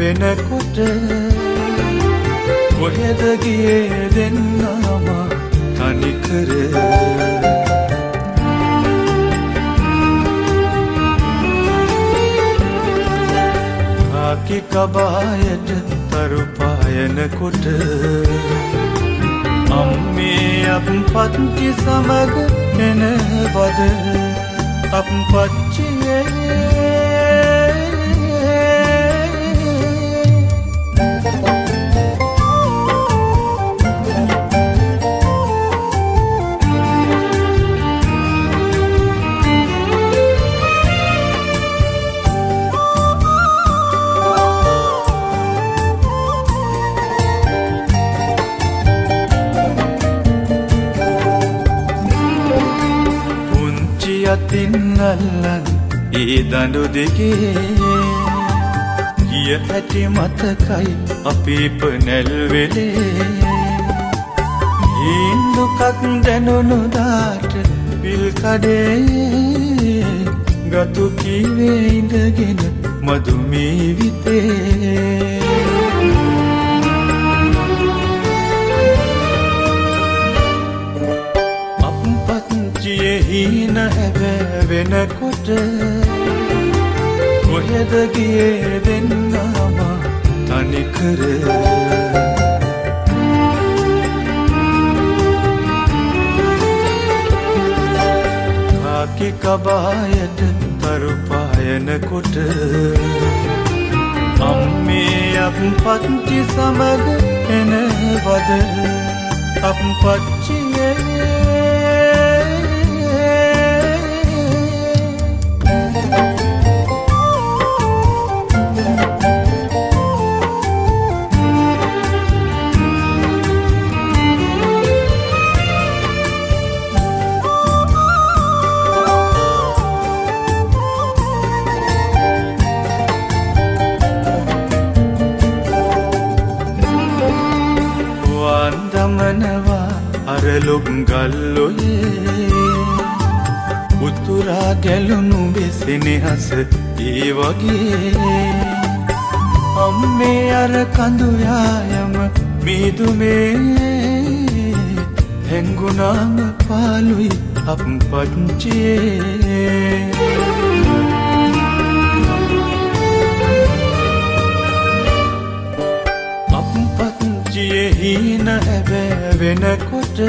වෙනකොට කොහෙද ගියේ දෙන්නම තනිකර ආකි කබායට තරු පායනකොට අම්මේ අප්පච්චි සමග එනවද අප්පච්චියේ යතින් අල්ලන් ඒ දඬු දෙකේ ගිය හැටි මතකයි අපි පනැල් වෙලේ හීන් දුකක් දැනුණු දාට පිල් කඩේ ගතු කීවේ ඉඳගෙන මදුමී විතේ හීන හැබෑ වෙනකොට කොහෙද ගියේ දෙන්නම තනිකර ආකි කබායට තරු පායනකොට අම්මේ අප්පච්චි සමග එනවද අප්පච්චියේ දමනවා අරලොක් ගල්ලොයේ උතුරා ගැලුණු බෙසෙනෙහස ඒ වගේ අම්මේ අර කඳු යායම මීදුමේ හැංගුණාම පාළුයි අප්පච්චියේ හීන හැබෑ වෙනකොට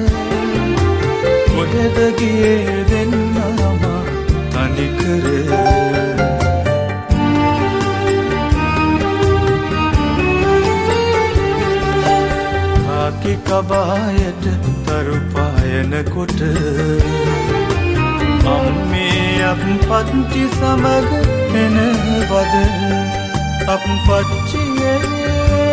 කොහෙද ගියේ දෙන්නම තනිකර ආකි කබායට තරු පායනකොට අම්මේ අප්පච්චි සමග එනවද අප්පච්චියේ